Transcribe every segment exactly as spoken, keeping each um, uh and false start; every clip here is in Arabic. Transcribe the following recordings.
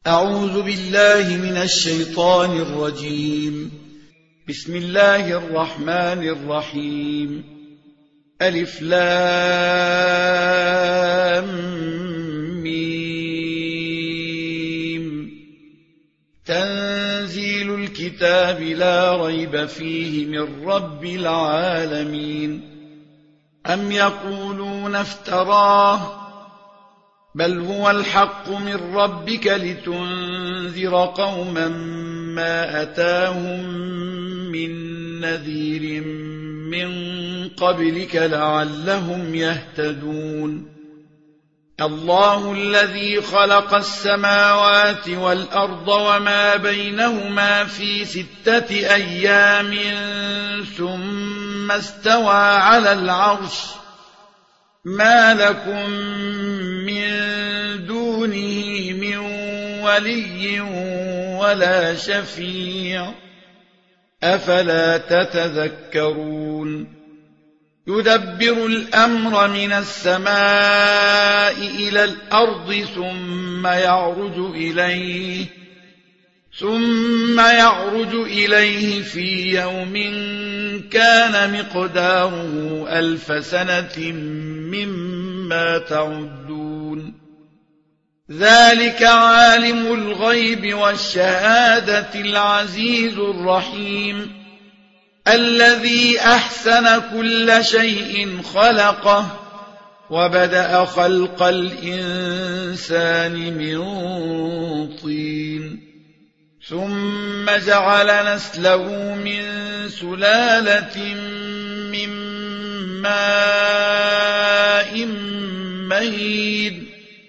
أعوذ بالله من الشيطان الرجيم. بسم الله الرحمن الرحيم. ألف لام ميم. تنزيل الكتاب لا ريب فيه من رب العالمين. أم يقولون افتراه بل هو الحق من ربك لتنذر قوما ما أتاهم من نذير من قبلك لعلهم يهتدون. الله الذي خلق السماوات والأرض وما بينهما في ستة أيام ثم استوى على العرش ما لكم من دونه من ولي ولا شفيع أفلا تتذكرون. يدبر الأمر من السماء إلى الأرض ثم يعرج إليه ثم يعرج إليه في يوم كان مقداره ألف سنة مما تعدون. ذلك عالم الغيب والشهادة العزيز الرحيم الذي أحسن كل شيء خلقه وبدأ خلق الإنسان من طين ثم جعل نسله من سلالة من ماء مهين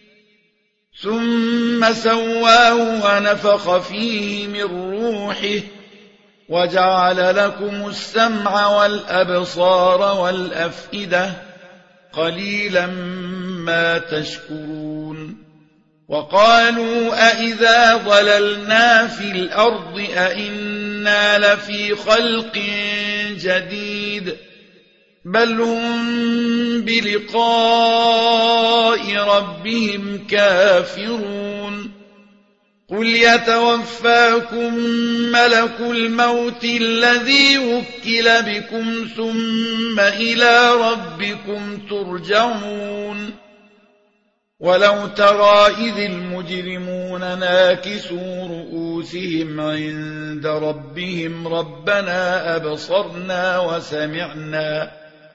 ثم سواه ونفخ فيه من روحه وجعل لكم السمع والأبصار والأفئدة قليلا ما تشكرون. وقالوا أئذا ضللنا في الأرض أئنا لفي خلق جديد بل هم بلقاء ربهم كافرون. قل يتوفاكم ملك الموت الذي وكل بكم ثم إلى ربكم ترجعون. ولو ترى إذ المجرمون ناكسوا رؤوسهم عند ربهم ربنا أبصرنا وسمعنا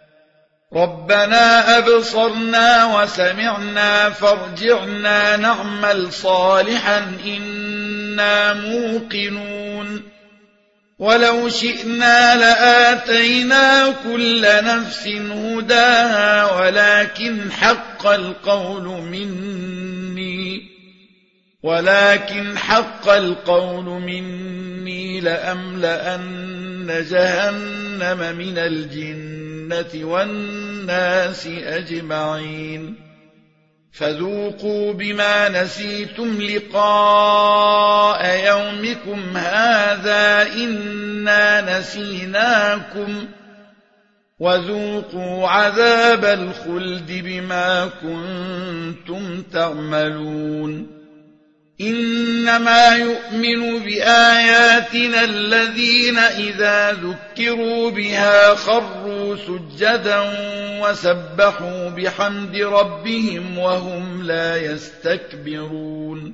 ربنا أبصرنا وسمعنا فارجعنا نعمل صالحا إنا موقنون. ولو شئنا لآتينا كل نفس هداها ولكن حق القول مني ولكن حق القول مني لأملأن جهنم من الجنة والناس أجمعين. فذوقوا بما نسيتم لقاء يومكم هذا إنا نسيناكم وذوقوا عذاب الخلد بما كنتم تعملون. إنما يؤمن بآياتنا الذين إذا ذكروا بها خروا سجدا وسبحوا بحمد ربهم وهم لا يستكبرون.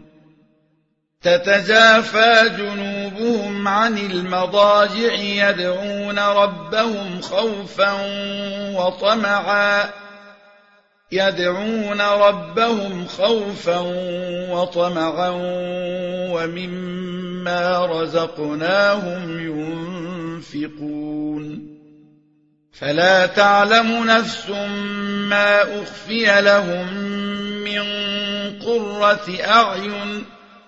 تتجافى جنوبهم عن المضاجع يدعون ربهم خوفا وطمعا يدعون ربهم خوفا وطمعا ومما رزقناهم ينفقون. فلا تعلم نفس ما أخفي لهم من قرة أعين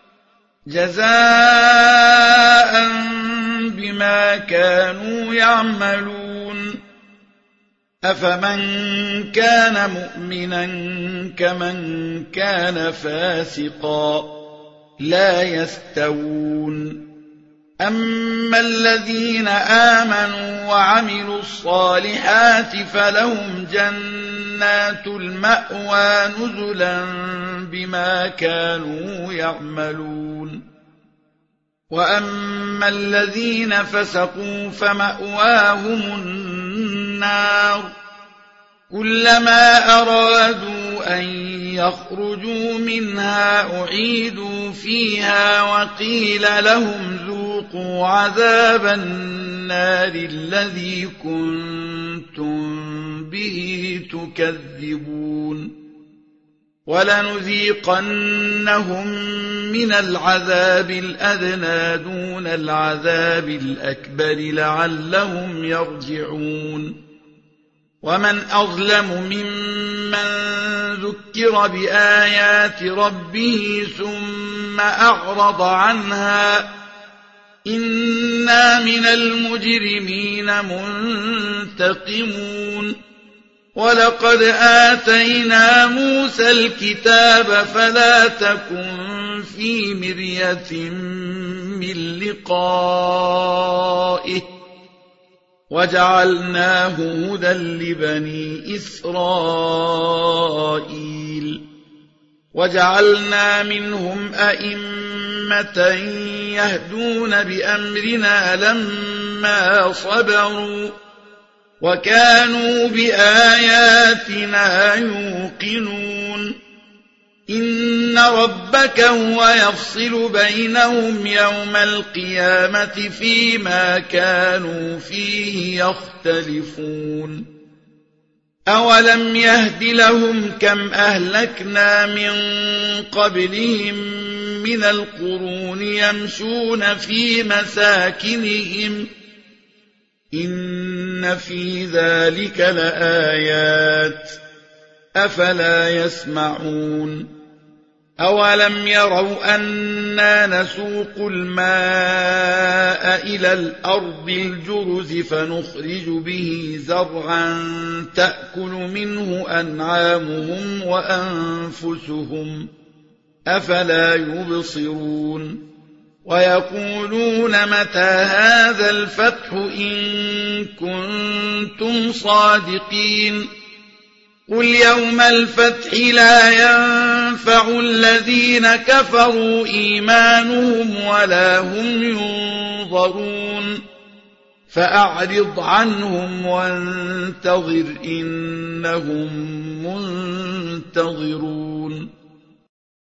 جزاء بما كانوا يعملون. أفمن كان مؤمنا كمن كان فاسقا لا يستوون. أما الذين آمنوا وعملوا الصالحات فلهم جنات جنات المأوى نزلا بما كانوا يعملون وأما الذين فسقوا فمأواهم النار كلما أرادوا أن يخرجوا منها أعيدوا فيها وقيل لهم ذوقوا عذاب النار الذي كنتم به تكذبون ولنذيقنهم من العذاب الأدنى دون العذاب الأكبر لعلهم يرجعون ومن أظلم ممن ذكر بآيات ربه ثم أعرض عنها إنا من المجرمين منتقمون ولقد آتينا موسى الكتاب فلا تكن في مرية من لقائه وجعلناه هدى لبني إسرائيل وجعلنا منهم أئمة يهدون بأمرنا لما صبروا وكانوا بآياتنا يوقنون إن ربك هو يفصل بينهم يوم القيامة فيما كانوا فيه يختلفون أولم يهد لهم كم أهلكنا من قبلهم من القرون يمشون في مساكنهم إن في ذلك لآيات أفلا يسمعون أولم يروا أنا نسوق الماء إلى الأرض الجرز فنخرج به زرعا تأكل منه أنعامهم وأنفسهم أفلا يبصرون ويقولون متى هذا الفتح إن كنتم صادقين قل يوم الفتح لا ينفع الذين كفروا إيمانهم ولا هم ينظرون فأعرض عنهم وانتظر إنهم منتظرون